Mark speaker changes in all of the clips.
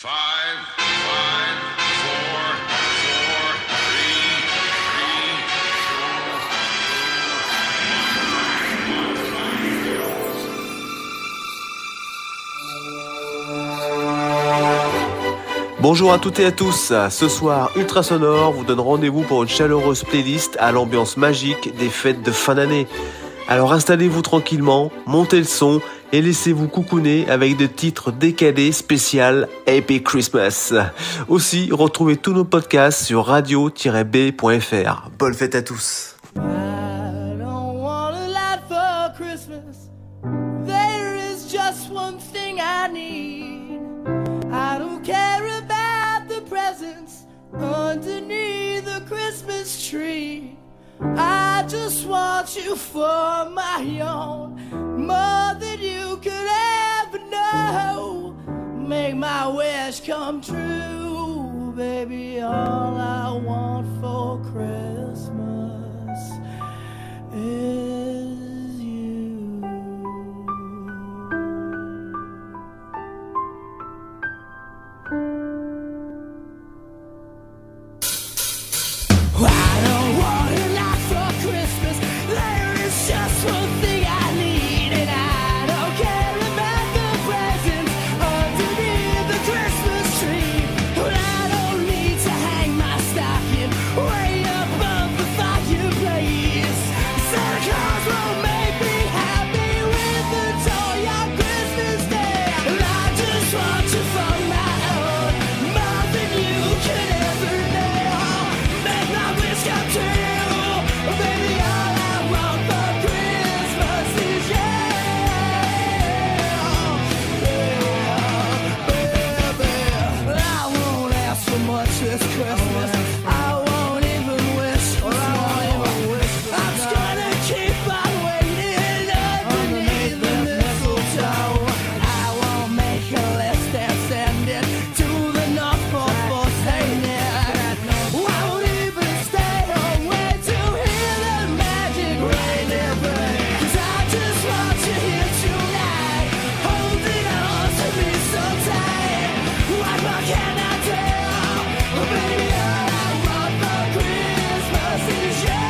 Speaker 1: 5, 4, 3, 2, 1.
Speaker 2: Bonjour à toutes et à tous, ce soir Ultrasonore vous donne rendez-vous pour une chaleureuse playlist à l'ambiance magique des fêtes de fin d'année. Alors installez-vous tranquillement, montez le son et laissez-vous coucouner avec des titres décalés spécial Happy Christmas. Aussi, retrouvez tous nos podcasts sur radio-b.fr. Bonne fête à tous.
Speaker 3: I don't want a lot for Christmas. There is just one thing I need. I don't care about the presents underneath the Christmas tree. I just want you for my own, more than you could ever know. Make my wish come true, baby. All I want for Christmas is you. I don't want a lot for Christmas. There is just one thing I need, and I don't care about the presents underneath the Christmas tree. But I don't need to hang my stocking way above the fireplace. Santa Claus will make me happy with a toy on Christmas Day. And I just want you for my own, more than you could ever know. Make my wish come true, baby. All I want for Christmas is you, baby. I won't ask for much this Christmas. I won't even wish for more. I'm just gonna keep on waiting underneath the mistletoe. I won't make a list and send it to the North Pole for saying it. I won't even stay home, wait to hear the magic reindeer play. 'Cause I just want you here tonight, holding on to me so tight. What more can I do? Baby, all I want for Christmas is you,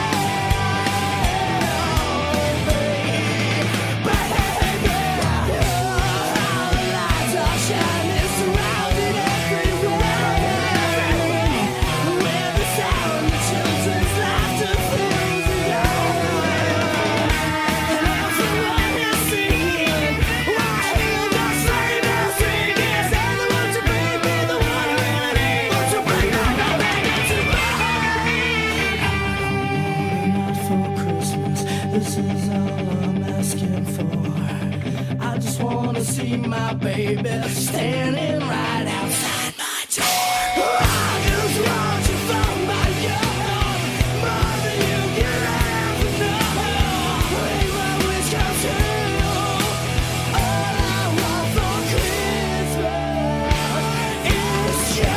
Speaker 3: baby. All the lights are shining, surrounded everywhere. With the sound of children's laughter fills the air. And everyone is singing, I hear the sleigh bells ringing. Santa, won't you bring me the one I really need? Won't you bring back the baby to mine? Not for Christmas, this is all I'm asking for. I just wanna see my baby standing right outside my door. I just want you for my own, more than you can ever know. Make my wish come true. All I want for Christmas is you.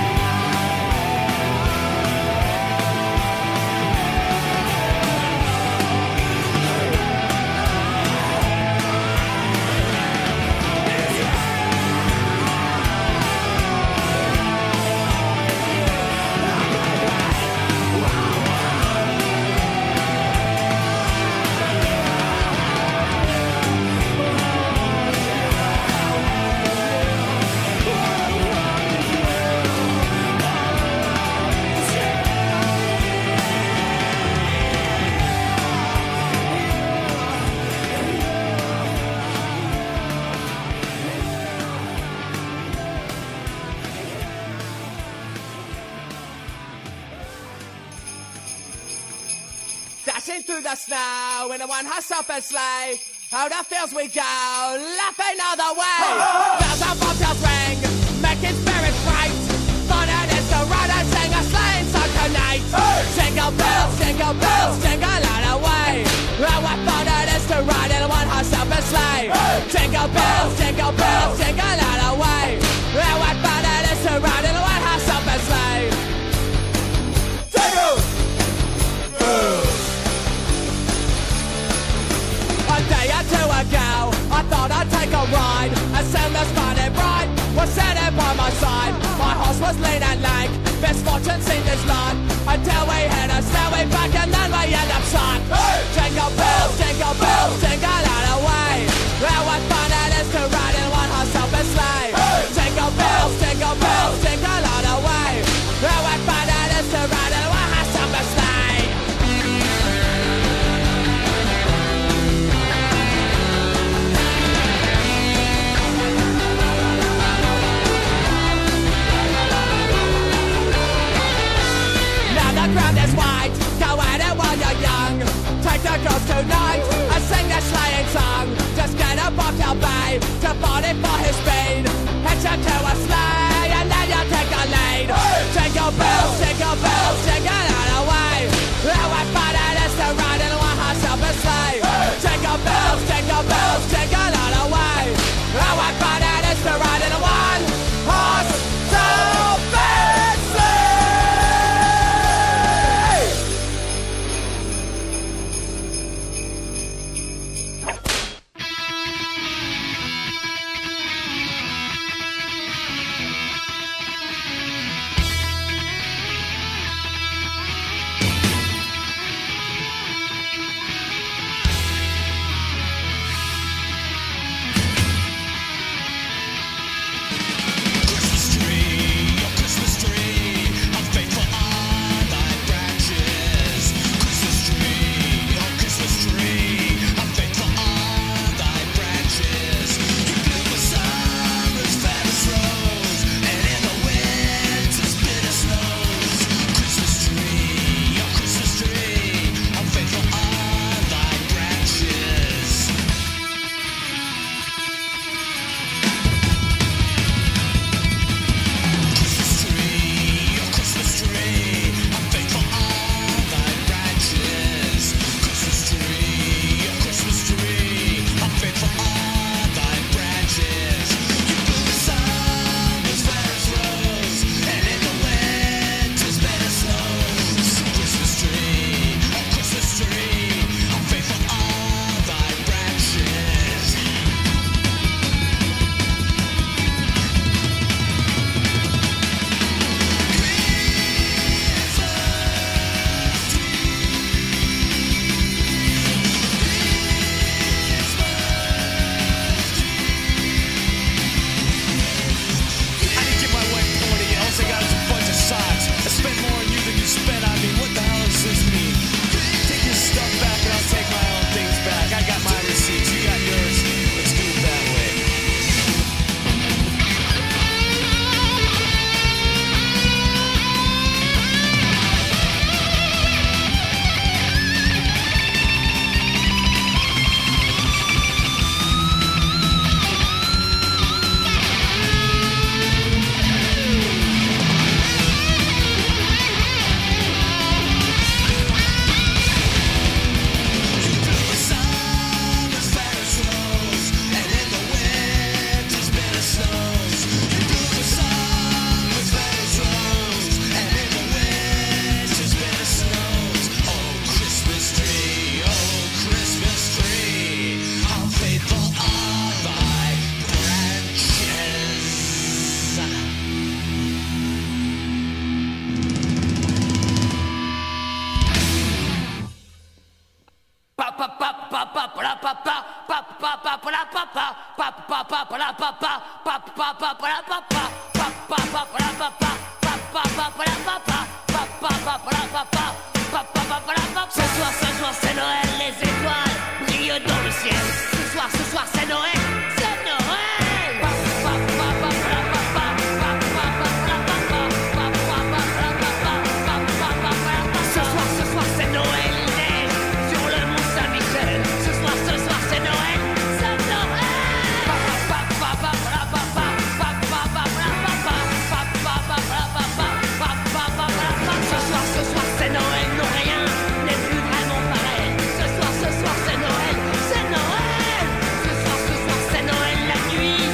Speaker 4: Dashing through the snow in a one-horse open sleigh. Out the fields we go, laughing all the way. Bells on bobtails ring, making spirits bright. Fun it is to ride and sing a sleighing song tonight. Jingle bells, jingle all the way. Oh, what fun it is to ride in a one-horse open sleigh. Jingle bells, jingle all the way. Oh, what fun it is to ride in a one-horse open sleigh. A day or two ago, I thought I'd take a ride. I sent the spotted bride was sitting by my side. My horse was lean and lank, misfortune seemed his lot, until we hit a stairway back and then we end up shot. Jingle bells, jingle all the way. Well, what fun it is to ride in one horse open sleigh. Jingle bells, jingle all the way. Well, what fun it is to ride in one horse open sleigh. Now the ground is white, go at it while you're young. Take the girls tonight and sing their sleighing song. Just get a bobtail bay to body for his speed. Hitch it to a sleigh and then you take the lead. Jingle bells, jingle all the way. Oh, what fun it is to ride in one horse open sleigh. Jingle bells, jingle all the way. Oh, what fun it is to ride in one horse open sleigh. Ce soir c'est Noël, les étoiles brillent dans le ciel. Ce soir c'est Noël, c'est Noël. Ce soir c'est Noël, il neige sur le mont Saint-Michel. Ce soir c'est Noël, c'est Noël. Ce soir c'est Noël, non rien n'est plus vraiment pareil. Ce soir c'est Noël, c'est Noël. Ce soir c'est Noël la nuit.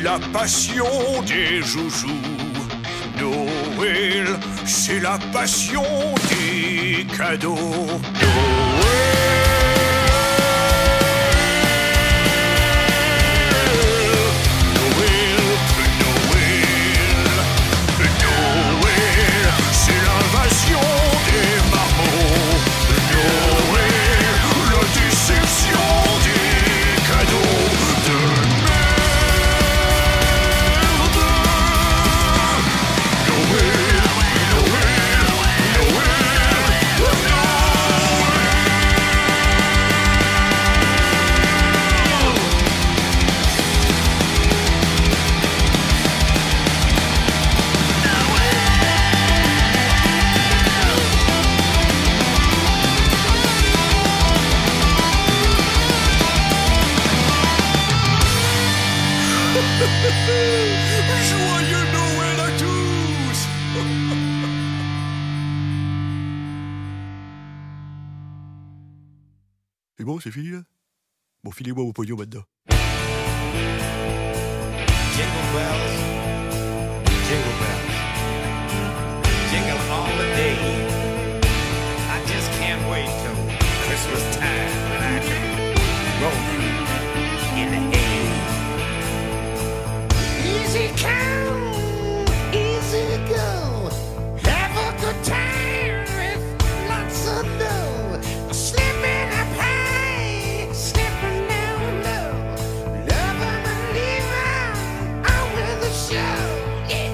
Speaker 1: la passion des joujoux. Noël, c'est la passion des cadeaux. Joyeux Noël à tous.
Speaker 5: C'est bon, c'est fini là? Bon, filez-moi vos pognon maintenant.
Speaker 6: Jingle bells, jingle all the day. I just can't wait till Christmas time when I can roll in the hay. Easy come, easy go. Have a good time with lots of dough. Slipping up high, slipping down low. Love 'em and leave 'em on with the show. Yeah.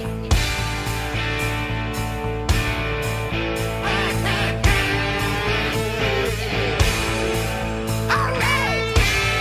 Speaker 6: All right.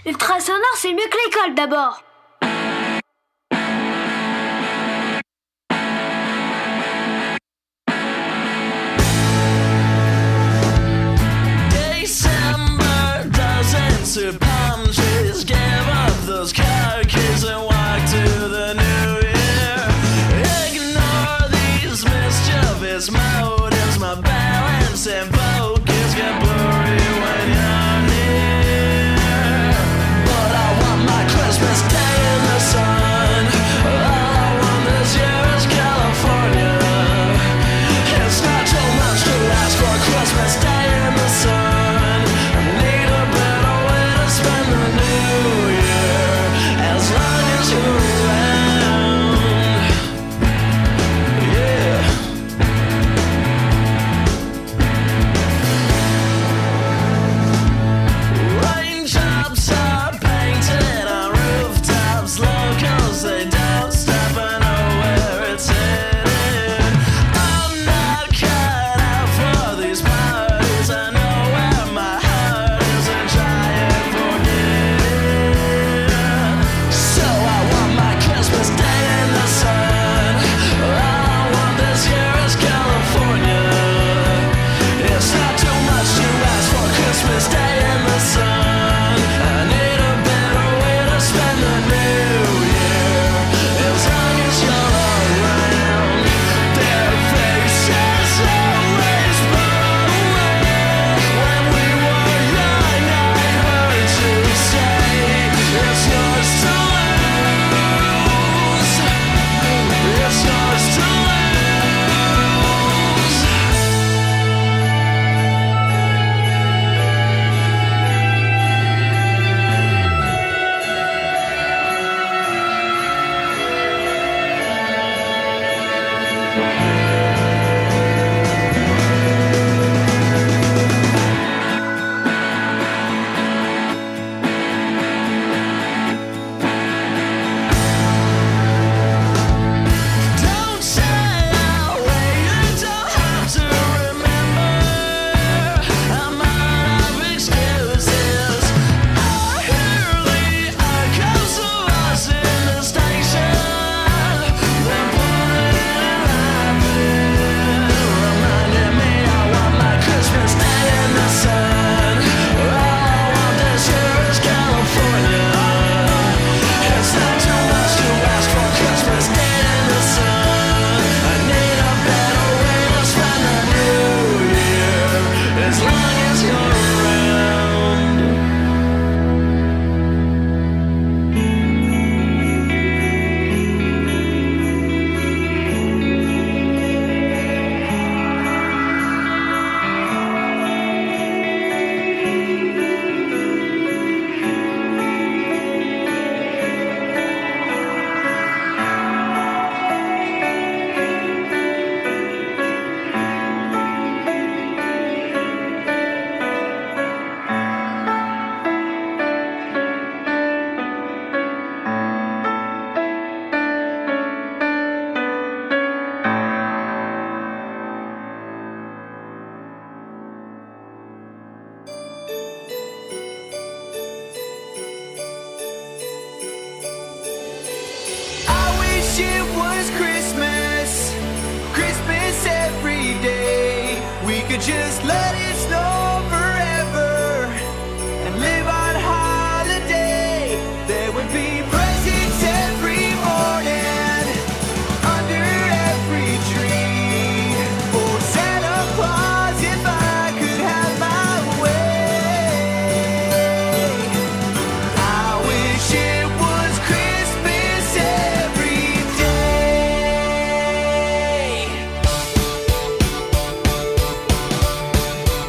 Speaker 7: Ultrasonore, c'est mieux que l'école d'abord.
Speaker 8: December dozens of palm trees, give up those car keys and walk to the new year. Ignore these mischievous motives, my balance and focus get blurry when you're near. But I want my Christmas day in the sun. All I want this year is California. It's not too much to ask for Christmas day in the sun. I need a better way to spend the new year, as long as you're around. Yeah. Raindrops are painted on rooftops, locals they don't stop. I know where it's headed. I'm not cut out for these parties. I know where my heart is and try and forget it. So I want my Christmas day in the sun. All I want this year is California. It's not too much to ask for Christmas day in the sun. I need a better way to spend the new year, as long as you're around. Their faces always burn away. When we were young, I heard you say, it's yours to lose. It's yours to lose. Don't say I'll wait, you don't have to remember. I'm out of excuses. I hear the echoes of us in the station. They're pulling and rapping, reminding me I want my Christmas day in the sun. All I want this year is California. It's not too much to ask for Christmas day in the sun. I need a better way to spend the new year, as long as you're around.
Speaker 9: I wish it was Christmas, Christmas every day. We could just let it snow forever and live on holiday. There would be presents every morning, under every tree. For Santa Claus, if I could have my way. I wish it was Christmas every day.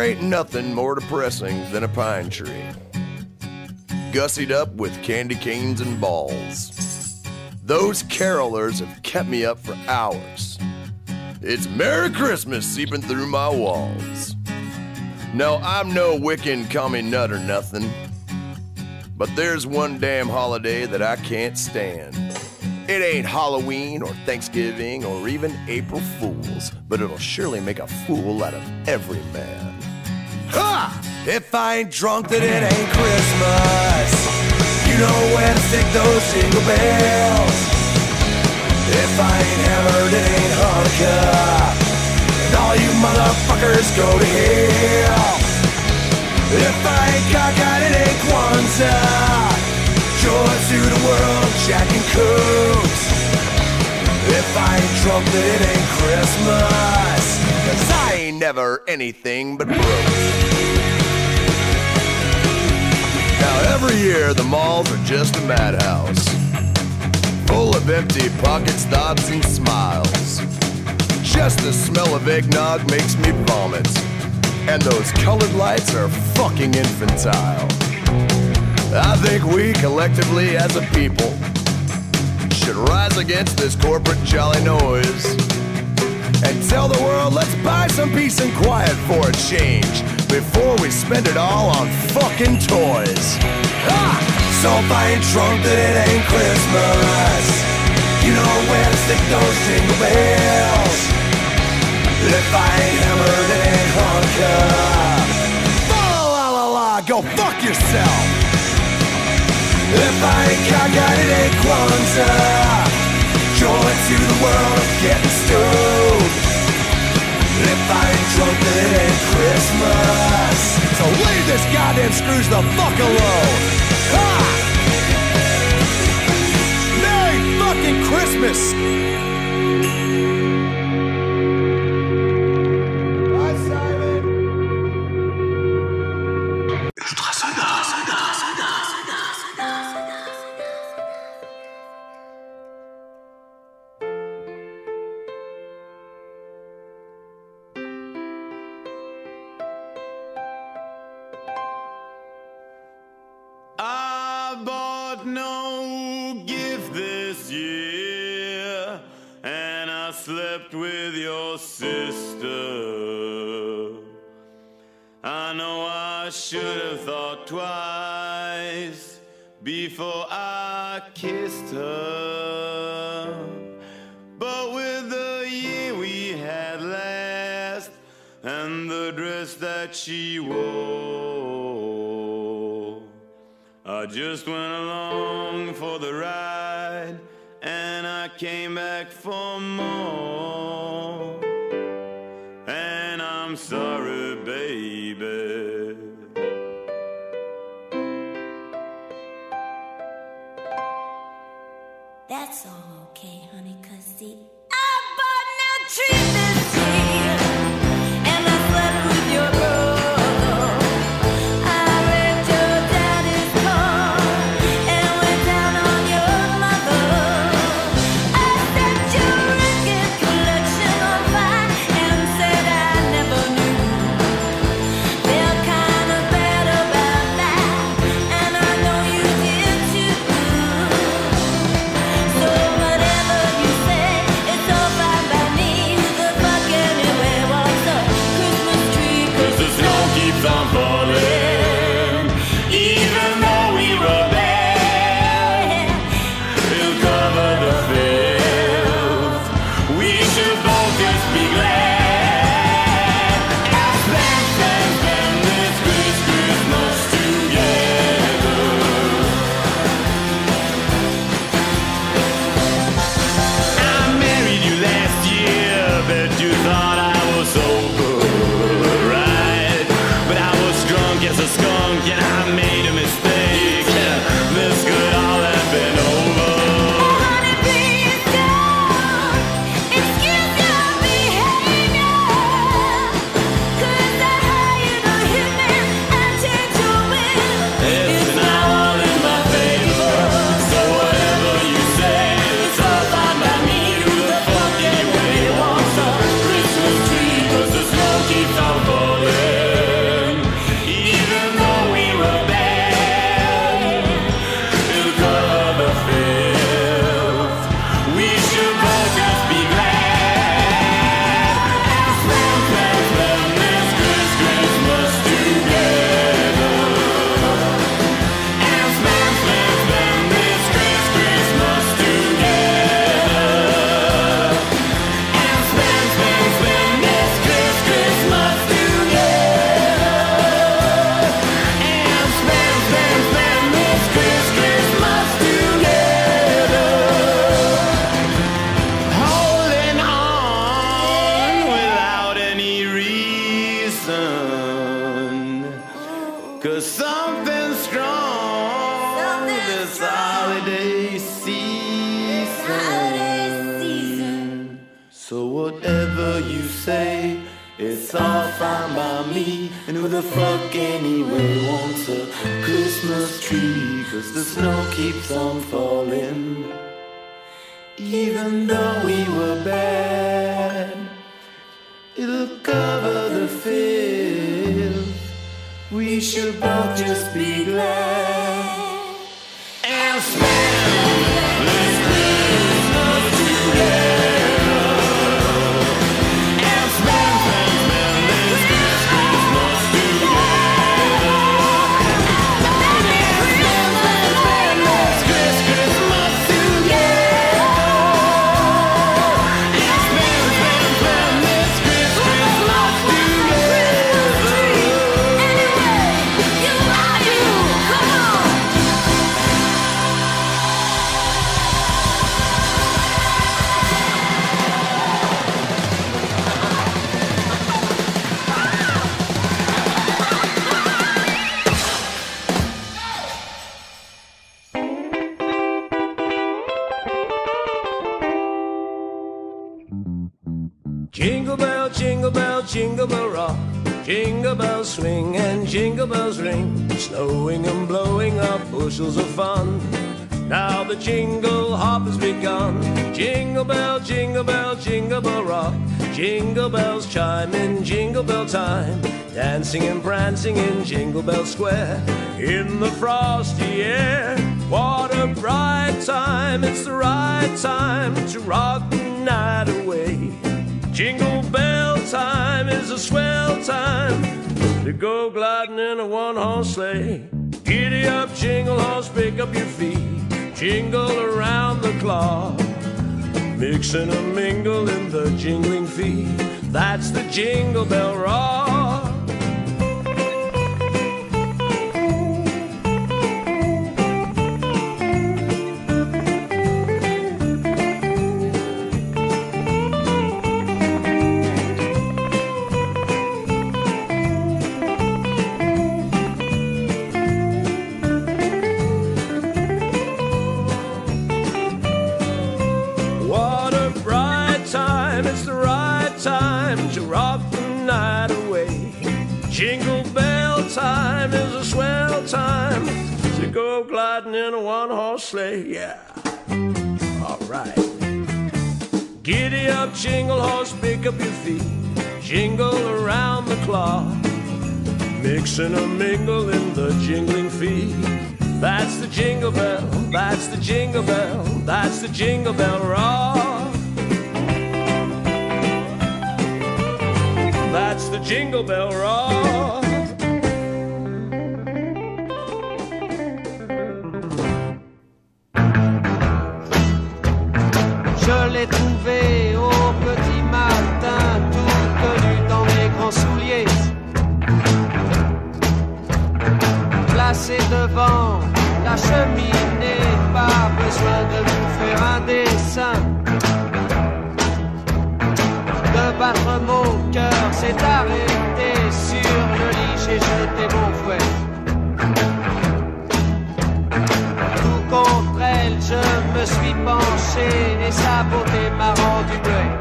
Speaker 10: ain't nothing more depressing than a pine tree, gussied up with candy canes and balls. Those carolers have kept me up for hours. It's Merry Christmas seeping through my walls. No, I'm no Wiccan commie nut or nothing, but there's one damn holiday that I can't stand. It ain't Halloween or Thanksgiving or even April Fools, but it'll surely make a fool out of every man. Ha! If I ain't drunk, then it ain't Christmas. You know where to stick those jingle bells. If I ain't hammered, it ain't Hanukkah. And all you motherfuckers go to hell. If I ain't cockeyed, it ain't Kwanzaa. Joy to the world, Jack and Cooks. If I ain't drunk, then it ain't Christmas. 'Cause I ain't never anything but broke. Now every year the malls are just a madhouse, full of empty pockets, thoughts, and smiles. Just the smell of eggnog makes me vomit, and those colored lights are fucking infantile. I think we collectively as a people should rise against this corporate jolly noise and tell the world, let's buy some peace and quiet for a change before we spend it all on fucking toys. Ha! So if I ain't drunk, then it ain't Christmas. You know where to stick those jingle bells. If I ain't hammered, it ain't Hanukkah. La la la la, go fuck yourself. If I ain't cockeyed, it ain't Kwanzaa. Joy to the world of getting stoned. If I ain't drunk, then it ain't Christmas. So leave this goddamn Scrooge the fuck alone. Ha! Merry fucking Christmas! Bye, Simon.
Speaker 11: I bought no gift this year, and I slept with your sister. I know I should have thought twice before I kissed her, but with the year we had last and the dress that she wore, I just went along for the ride, and I came back for more. And I'm sorry, baby.
Speaker 3: That's all okay, honey, 'cause see, I bought no tree this year, and I slept with your brother. I read your daddy's car and went down on your mother. I set your record collection on fire and said I never knew. Felt kind of bad about that, and I know you did too. So whatever you say, it's all fine by me. Who the fuck anyway wants a Christmas tree? 'Cause
Speaker 11: The snow keeps on falling, even though we were bad. It'll cover the filth. We should both just be glad. And spend this Christmas together. I married you last year, bet you thought I was sober, right? But I was drunk as a skunk and I made a mistake. This could all have been over.
Speaker 3: honey, please don't excuse your behavior. 'Cause I hired a hitman and changed your will.
Speaker 11: It's now all in my favor. So whatever you say, it's all fine by me. Who the fuck anyway wants a Christmas tree? 'Cause the snow keeps on falling. something strong this holiday season. So whatever you say, it's all fine by me. And who the fuck anyway wants a Christmas tree? 'Cause the snow keeps on falling. Even though we were bad, it'll cover the filth. We should both just be glad and spend this Christmas together. And spend this Christmas together. Spend this Christmas together. And spend this Christmas together.
Speaker 12: Jingle bell, jingle bell, jingle bell rock. Jingle bells swing and jingle bells ring. Snowing and blowing up bushels of fun. Now the jingle hop has begun. Jingle bell, jingle bell, jingle bell rock. Jingle bells chime in jingle bell time. Dancing and prancing in Jingle Bell Square. In the frosty air. What a bright time. It's the right time to rock the night away. Jingle bell time is a swell time to go gliding in a one-horse sleigh. Giddy up, jingle horse, pick up your feet. Jingle around the clock. Mix and a mingle in the jingling feet. That's the Jingle Bell Rock. Jingle bell time is a swell time to go gliding in a one-horse sleigh, yeah. All right. Giddy up, jingle horse, pick up your feet. Jingle around the clock. Mix and a mingle in the jingling feet. That's the jingle bell, that's the jingle bell, that's the Jingle Bell Rock. That's the Jingle Bell Rock.
Speaker 13: Je l'ai trouvé au petit matin, tout nu dans mes grands souliers. Placé devant la cheminée, pas besoin de vous faire un dessin. De battre mon cœur s'est arrêté sur le lit, j'ai jeté mon fouet. Tout contre elle, je me suis penché et sa beauté m'a rendu muet.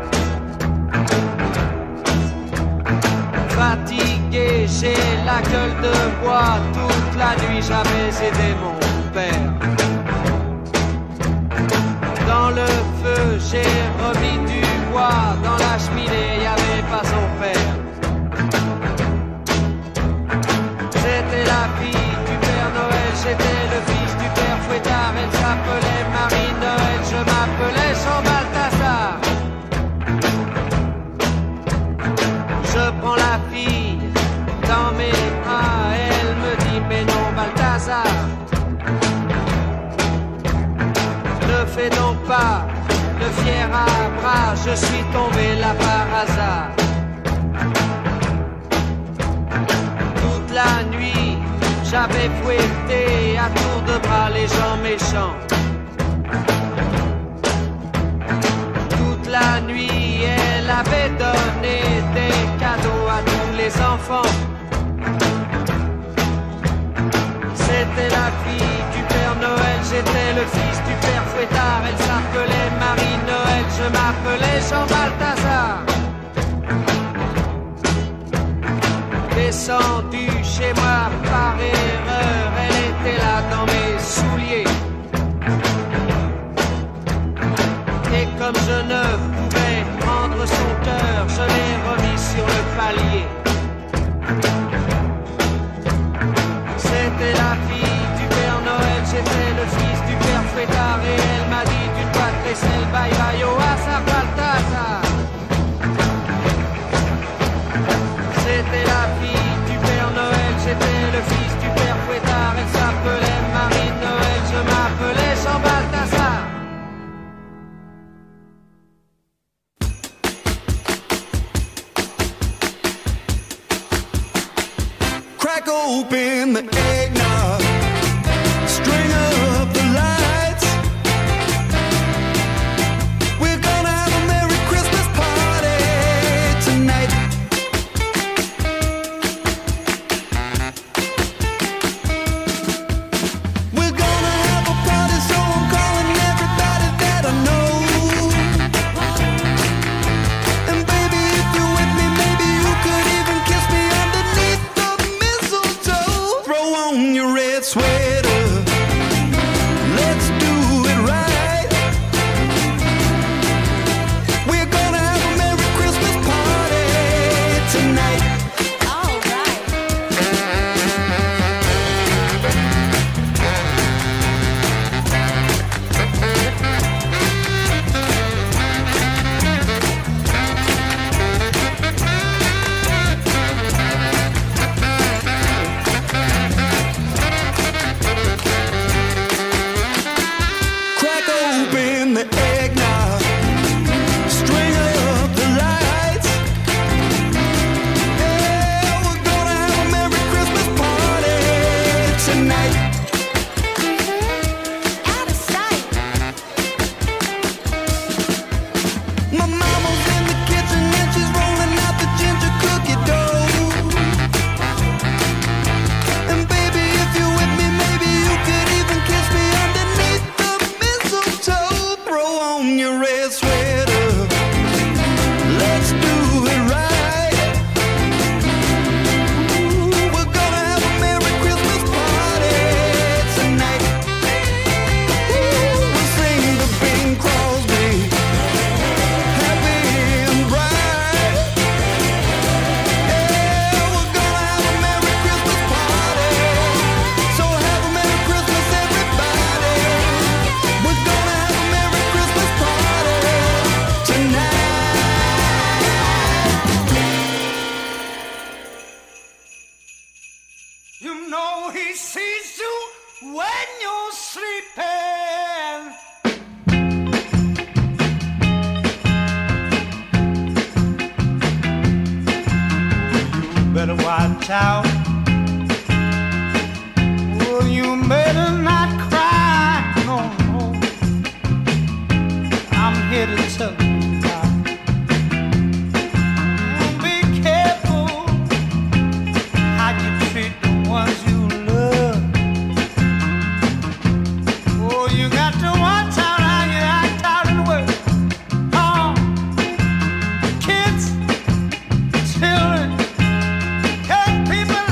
Speaker 13: Fatigué, j'ai la gueule de bois, toute la nuit j'avais aidé mon père. Dans le feu, j'ai remis du bois. Dans la cheminée, y avait pas son père. J'étais la fille du Père Noël, j'étais le fils du Père Fouettard. Elle s'appelait Marie-Noël, je m'appelais Jean Balthazar. Je prends la fille dans mes bras, elle me dit mais non Balthazar. Ne fais donc pas le fier à bras, je suis tombé là par hasard. Toute la nuit, j'avais fouetté à tour de bras les gens méchants. Toute la nuit, elle avait donné des cadeaux à tous les enfants. C'était la fille du Père Noël, j'étais le fils du Père Fouettard. Elle s'appelait Marie-Noël, je m'appelais Jean Balthazar. Descendu chez moi par erreur, elle était là dans mes souliers. Et comme je ne pouvais prendre son cœur, je l'ai remis sur le palier. C'était la fille du Père Noël, j'étais le fils du Père Fouettard. Et elle m'a dit tu dois tresser le bye-bye au hasard Balthazar. C'était la fille du Père Noël, j'étais le fils du Père Fouettard. Elle s'appelait Marie-Noël, je m'appelais Jean Balthazar.
Speaker 6: Crack open the eggnog, string up the lights. We're gonna have a Merry Christmas party tonight. We're gonna have a party, so I'm calling everybody that I know. And baby, if you're with me, maybe you could even kiss me underneath the mistletoe. Throw on your red sweater, let's do it right. We're gonna have a Merry Christmas party tonight. Crack open the eggnog, string up the lights. Yeah, we're gonna have a Merry Christmas party tonight. Out of sight. My mama's in the kitchen and she's rolling out the ginger cookie dough. And baby, if you're with me, maybe you could even kiss me underneath the mistletoe. Throw on your red sweater, let's do it right. Ooh, we're gonna have a Merry Christmas party tonight. Ooh, we'll sing the Bing Crosby, happy and bright. Yeah, we're gonna have a Merry Christmas party. So have a Merry Christmas, everybody. We're gonna have a Merry Christmas party tonight. You know he sees you when you're sleeping. Better watch out. Oh, you better not cry. No, no. I'm here to tell you about. Be careful how you treat the ones you love. Oh, you got to watch out how you act out in the world. Oh, kids, children, young people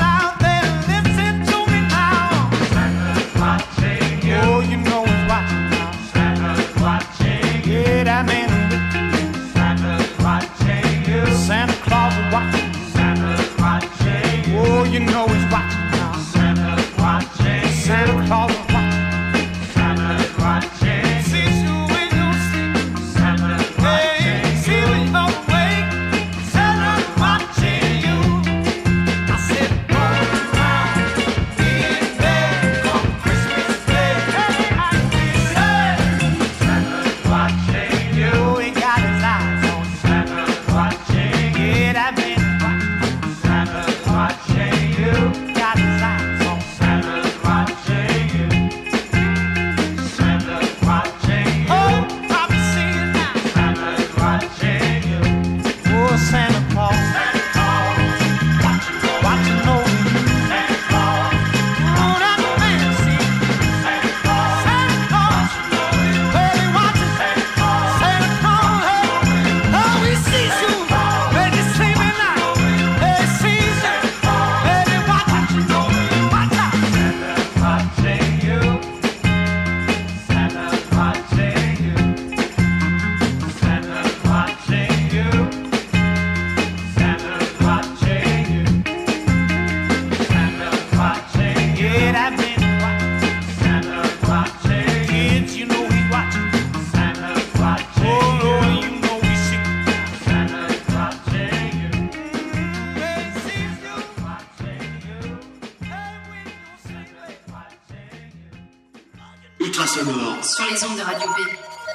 Speaker 14: Ultrasonore.
Speaker 15: Sur les ondes de Radio B.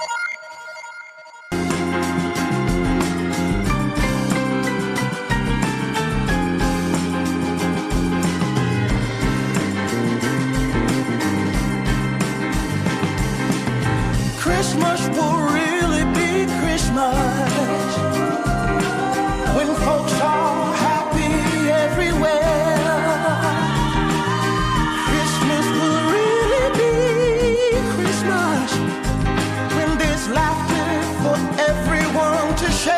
Speaker 6: Christmas will really be Christmas when folks are happy everywhere. Christmas will really be Christmas when there's laughter for everyone to share.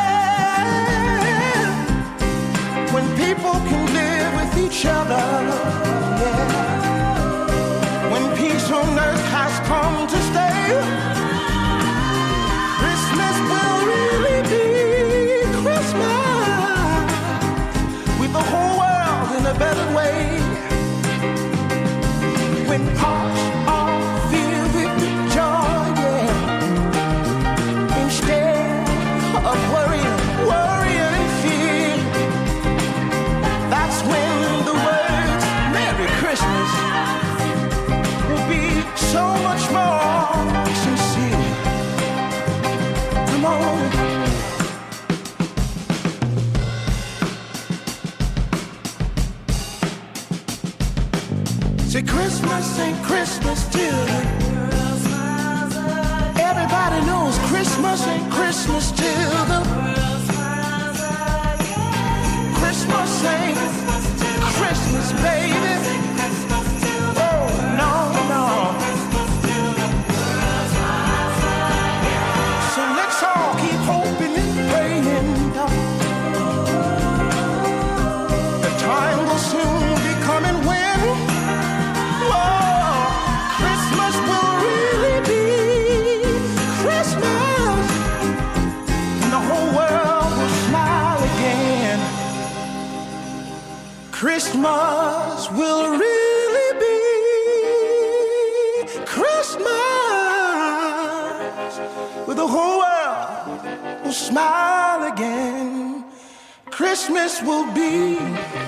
Speaker 6: When people can live with each other, yeah. When peace on earth has come to stay. Christmas will really be Christmas with the whole world in a better way. When hearts are filled with joy, yeah. Instead of worrying and fear, that's when the words Merry Christmas will be so much more sincere. Come on. Say Christmas ain't Christmas till everybody knows Christmas ain't Christmas till the Christmas ain't Christmas, baby. Oh, no, no. So let's all keep hoping and praying. The time will soon be coming when Christmas will really be Christmas, and the whole world will smile again. Christmas will really be Christmas, where the whole world will smile again. Christmas will be.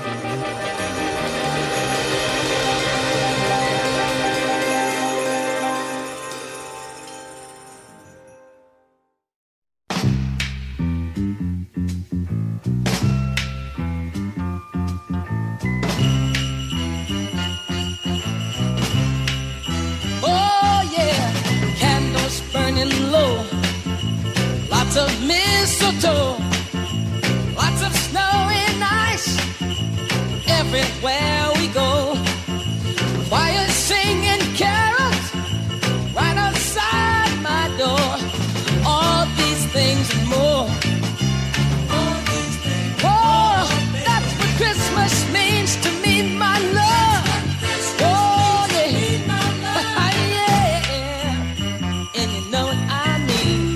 Speaker 8: Lots of mistletoe, lots of snow and ice, everywhere we go. Choirs singing carols right outside my door. All these things and more. Oh, that's what Christmas means to me, my love. Oh, yeah. Yeah. And you know what I mean.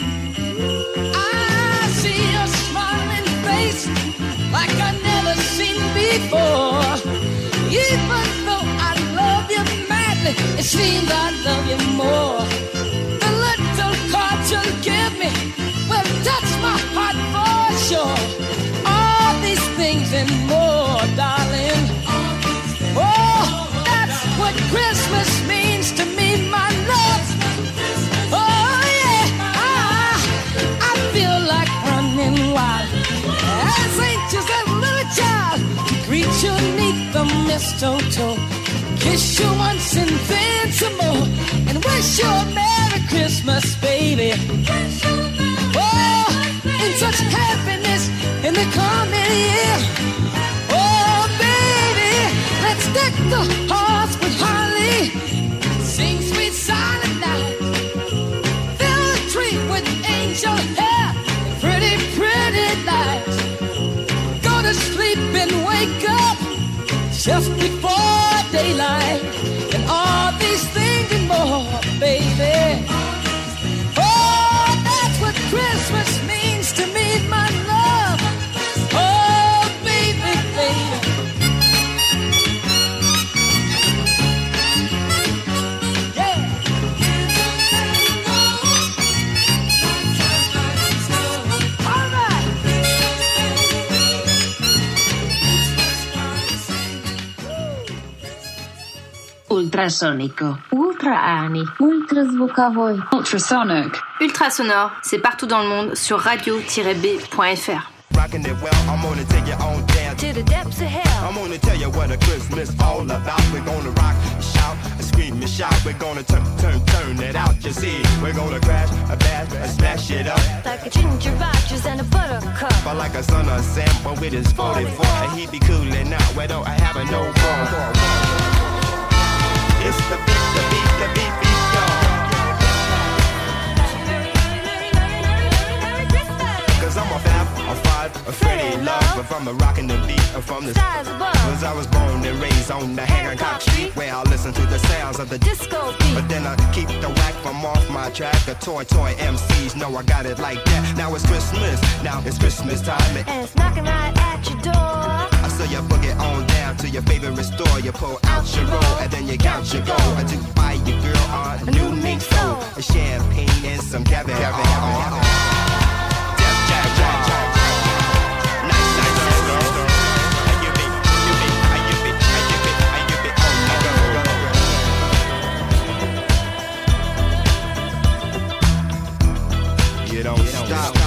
Speaker 8: I see your smiling face like I've never seen before. Even though I love you madly, it seems I love you more. The little cards you'll give me will touch my heart for sure. All these things and more, darling. Oh, that's what Christmas means to me, my love. Oh, yeah, I feel like running wild as anxious as a little child to greet you neath the mistletoe, kiss you once and then some more, and wish you a Merry Christmas, baby. Oh, in such happiness in the coming year. Oh, baby, let's deck the halls with holly, sing sweet silent night, fill the tree with angel hair, pretty, pretty lights. Go to sleep and wake up just before daylight, and all these things and more, baby. Oh, that's what Christmas means to me, my love. Oh, baby, baby.
Speaker 14: Ultrasonico.
Speaker 15: Ultra-ani. Ultrazvukovoi.
Speaker 14: Ultrasonic.
Speaker 16: Ultrasonore, c'est partout dans le monde sur radio-b.fr.
Speaker 10: Rocking it well, I'm gonna take you on down
Speaker 3: To the depths of hell.
Speaker 10: I'm gonna tell you what a Christmas all about. We're gonna rock, shout, scream and shout. We're gonna turn it out, you see. We're gonna crash, bash, smash it up.
Speaker 3: Like a ginger rogers and a buttercup.
Speaker 10: But like a son of Sam, but with his 44. And he be coolin' out, where don't I have a no more. It's the beat, y'all. Cause I'm a fab, a five, a Freddie Love. But from the rockin' the beat, from the stars above. Cause I was born and raised on the Hancock Street, where I listen to the sounds of the disco beat. But then I keep the whack from off my track. The toy MCs know I got it like that. Now it's Christmas time.
Speaker 3: And it's knocking right at your door.
Speaker 10: So you book it on down to your favorite store. You pull out your roll and then you count your gold. To buy your girl a new mink soul, a champagne and some caviar. You don't stop.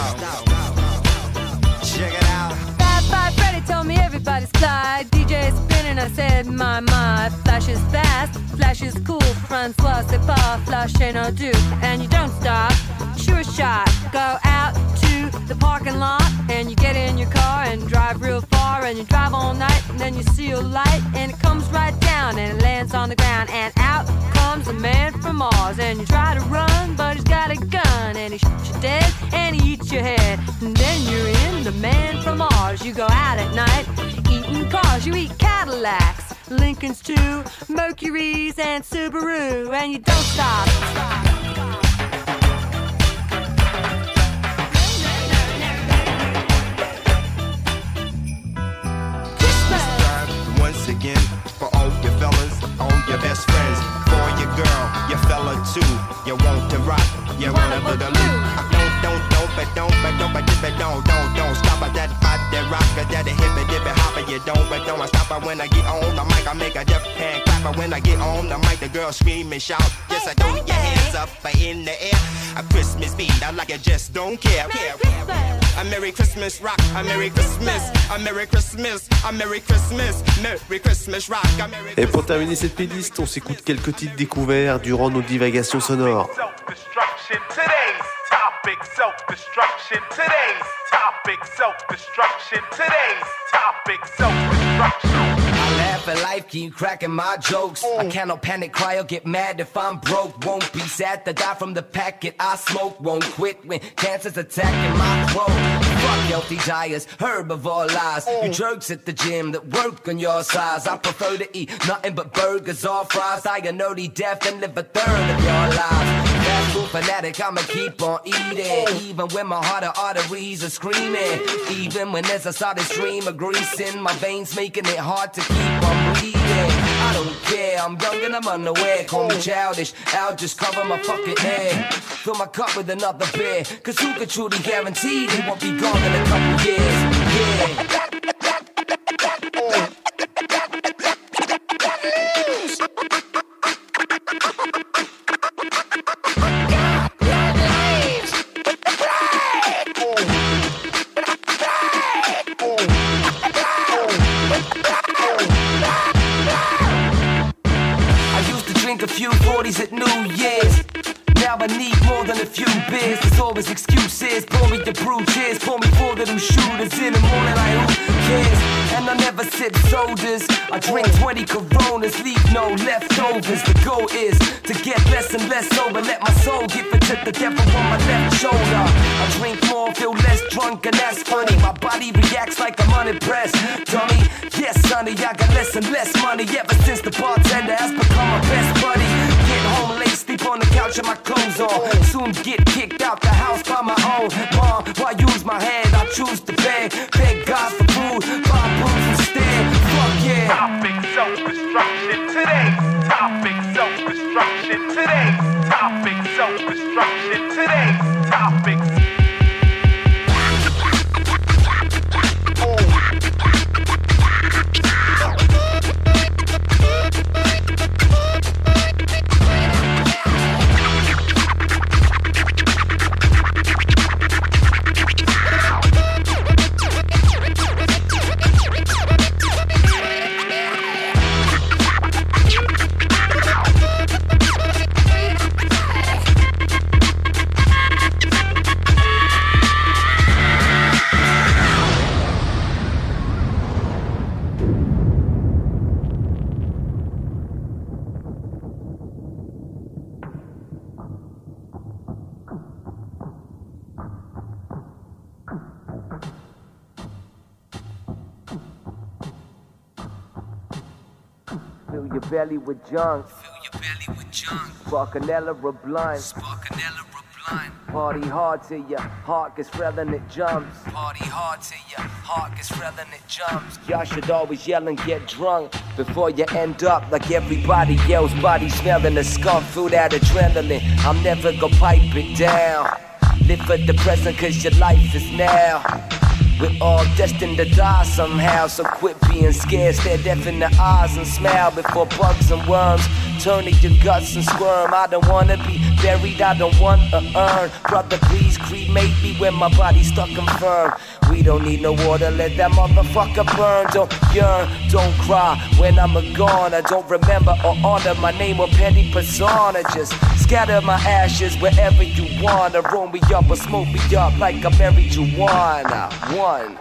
Speaker 10: Check it out.
Speaker 17: Bye, Freddy told me everybody's fly. DJ spinning, I said, my, flash is fast, flash is cool. Francois, c'est pas, flash ain't no do. And you don't stop, sure shot. Go out to the parking lot, and you get in your car and drive real far, and you drive all night, and then you see a light, and it comes right down, and it lands on the ground, and out comes a man from Mars, and you try to run, but he's got a gun, and he shoots you dead, and he eats your head, and then you're in the man from Mars. You go out at night, eating cars, you eat Cadillacs, Lincolns too, Mercuries and Subaru, and you don't stop.
Speaker 10: Once again, for all your fellas, all your best friends, for your girl, your fella too. You want to rock, you wanna put a loop. Don't stop at that rock, that hippy hopper. You don't stop when I get on the mic. I make a deaf hand clapper when I get on the mic. The girls scream and shout. Yes, I throw your hands up in the air. A Christmas beat, I like it, just don't care. A Merry Christmas rock, a Merry Christmas, a Merry Christmas, a Merry Christmas, Merry Christmas rock.
Speaker 2: Et pour terminer cette playlist, on s'écoute quelques titres découverts durant nos divagations sonores.
Speaker 1: Today's topic, self-destruction. Today's topic, self-destruction. Today's topic, self-destruction.
Speaker 18: I laugh at life, keep cracking my jokes. I cannot panic, cry or get mad if I'm broke. Won't be sad to die from the packet I smoke. Won't quit when cancer's attacking my throat. Fuck healthy diets, herbivore lies. You jerks at the gym that work on your size. I prefer to eat nothing but burgers or fries. I a nerdy death and live a third of your lives. Fast food fanatic, I'ma keep on eating. Even when my heart and arteries are screaming. Even when there's a solid stream of grease in my veins, making it hard to keep on breathing. I don't care, I'm young and I'm unaware. Call me childish, I'll just cover my fucking head. Fill my cup with another beer, cause who could truly guarantee they won't be gone in a couple years? Yeah. A few 40s at New Year's. Now I need more than a few beers. There's always excuses. Pour me the brew, cheers. Pour me 4 little shooters in the morning. Like who cares? And I never sip sodas. I drink 20 Coronas, leave no leftovers. The goal is to get less and less sober. Let my soul give it to the devil on my left shoulder. I drink more, feel less drunk, and that's funny. My body reacts like I'm unimpressed. Dummy, yes, sonny, I got less and less money ever since the bartender has become my best buddy. Get home late, sleep on the couch with my clothes on. Soon get kicked out the house by my own mom. Why use my hand? I choose to beg God for food, buy booze instead. Fuck yeah.
Speaker 1: Topic self-destruction. Today's topic self-destruction. Today's topic self-destruction. Today's topic.
Speaker 18: belly with junk. Sparkanella or blunt. Party hard till your heart gets real and it jumps. Party hard till your heart gets real and it jumps. Y'all should always yell and get drunk before you end up like everybody else. Body smelling the skunk, feel that adrenaline. I'm never gonna pipe it down. Live for the present cause your life is now. We're all destined to die somehow, so quit being scared. Stare deaf in the eyes and smile before bugs and worms turn to your guts and squirm. I don't wanna be buried, I don't want to earn. Brother, please cremate me when my body's stuck and firm. We don't need no water, let that motherfucker burn. Don't yearn, don't cry when I'm gone. I don't remember or honor my name or penny persona. Just scatter my ashes wherever you wanna. Roll me up or smoke me up like I'm marijuana. One.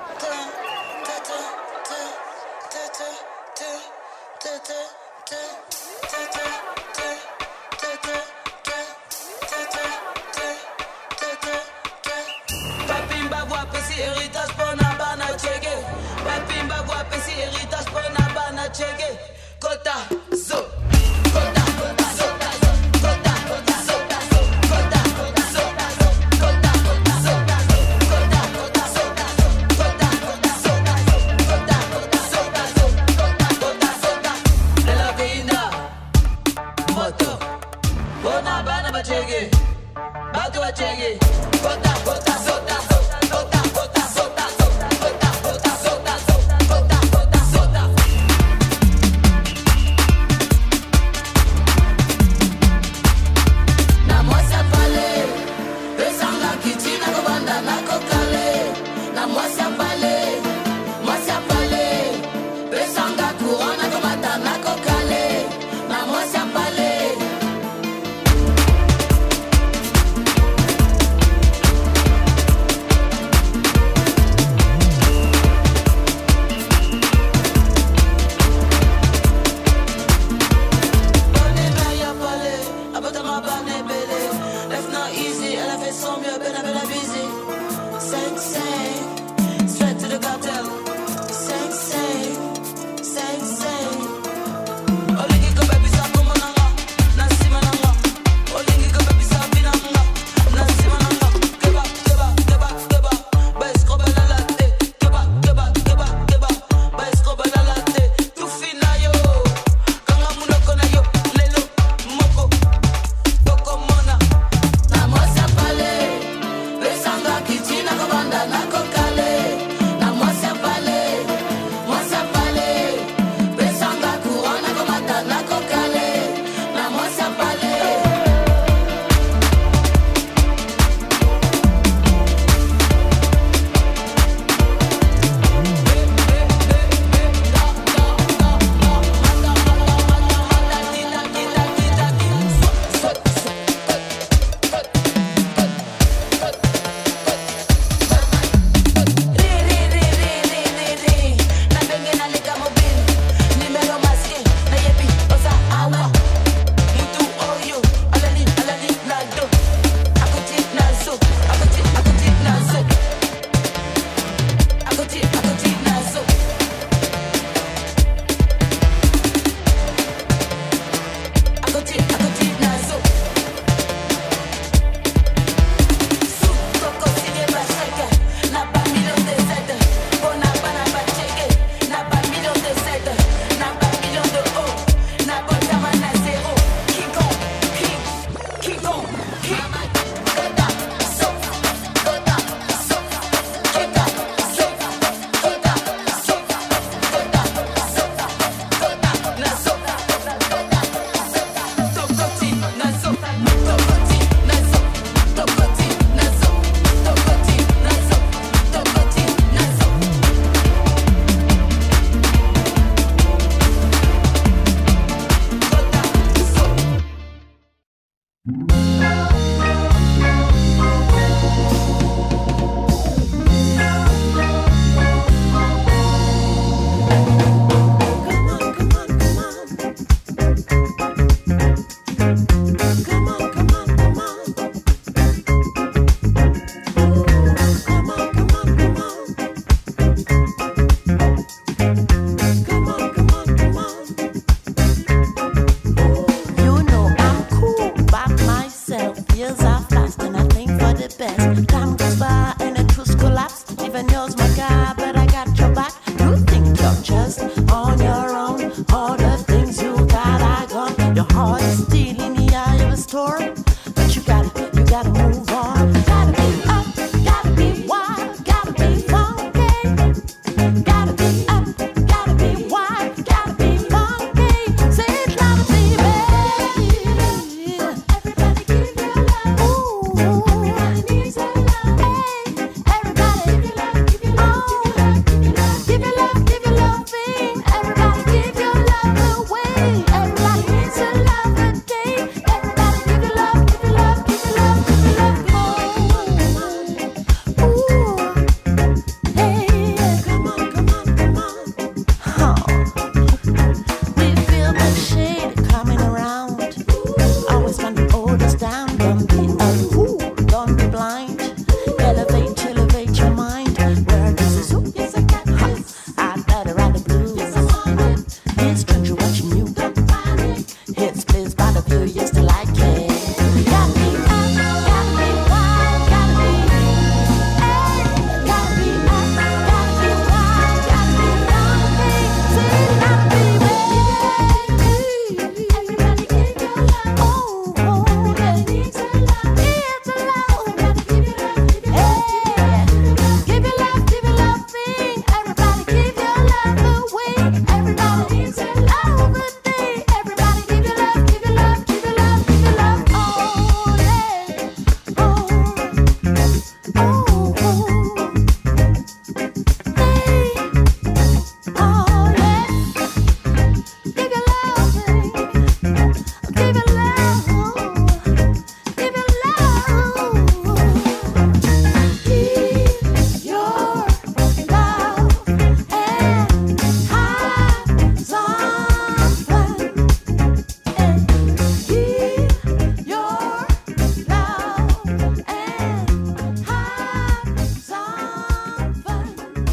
Speaker 14: heart is still in the eye of a storm, but you gotta move on. Gotta be up, gotta be wild, gotta be funky. Gotta be up, gotta be wild, gotta be funky. Say it louder, baby. Everybody give your love. Ooh, everybody needs your love. Hey, everybody give your love, give your love, give your love, give your love, give your love, everybody give your love away. Everybody needs your love today. Everybody give your love, give your love, give your love, give your love. Ooh, hey, come on, come on, come on. We feel the shade coming around. Always find the oldest down. Don't be don't be blind. Elevate your mind. Where this is who is a cat. I'd better ride the blues. It's stranger watching you. Hits plays by the view used to like it. Gotta be up, gotta be wild, gotta be gotta be up, gotta be wild, gotta be funky. Say it gotta be everybody give your love. Oh, they need your love. It's a love, gotta give your love, give your love. Give your love, thing. Everybody give your love away. Everybody needs your love today. Everybody give your love, give your love, give your love, give your love. Oh, yeah. Oh, give your love, give your love, give your love. Keep your love and have some fun. Keep your love and have some fun.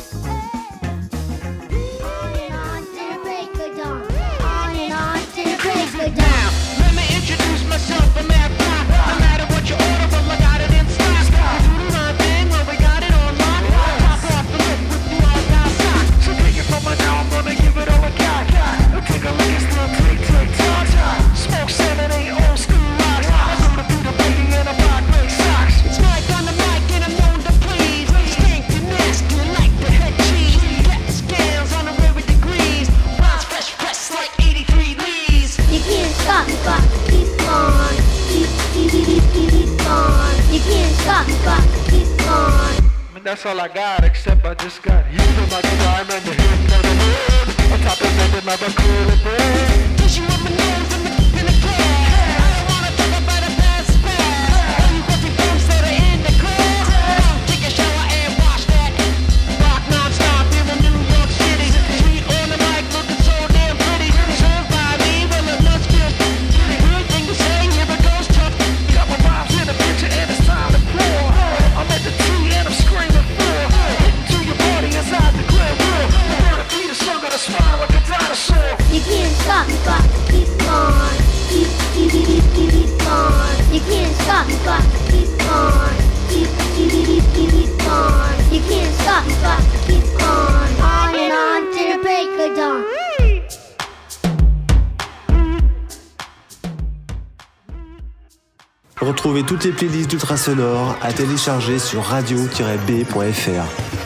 Speaker 3: On and on to the break of dawn.
Speaker 6: Let me introduce myself, I'm Matt Pop. No matter what you order, well, I got it in stock. We do my thing, well, we got it on lock. Pop off the lip with the all-down sock. So take it from me now, I'm gonna give it all I got. Take a look, it's still tick-tick-tock. Smoke 7-8 old school rocks. I know to do the baby and I rock great socks. It's Mike on the mic and I'm known to please. Stinky, nasty, like the head cheese. Get scans on the river degrees. Rhymes fresh, press like 83 leaves.
Speaker 3: You can't stop, keep on. Keep on. You can't stop, keep on.
Speaker 6: I mean, that's all I got, except I just got you in my diamond, the hit of the moon. On top of that, another cool bird. Cause you want my nose in the club. I don't wanna talk about a past past. All you pussy bums that are in the club. Take a shower and wash that. Rock non-stop in the New York City. Sweet on the mic, looking so damn pretty. Served by me, well it must feel good thing to say, here it goes tough. Couple rhymes in a picture and it's time to pour. I'm at the tree and I'm screaming for. Hitting to your body inside the club. The word of beat is sung on a smile like a dinosaur.
Speaker 3: You can't stop, keep on. Keep on. You can't stop, keep on. Keep on. You can't stop, keep on. On and on to the break of dawn.
Speaker 2: Retrouvez toutes les playlists d'Ultrasonore à télécharger sur radio-b.fr.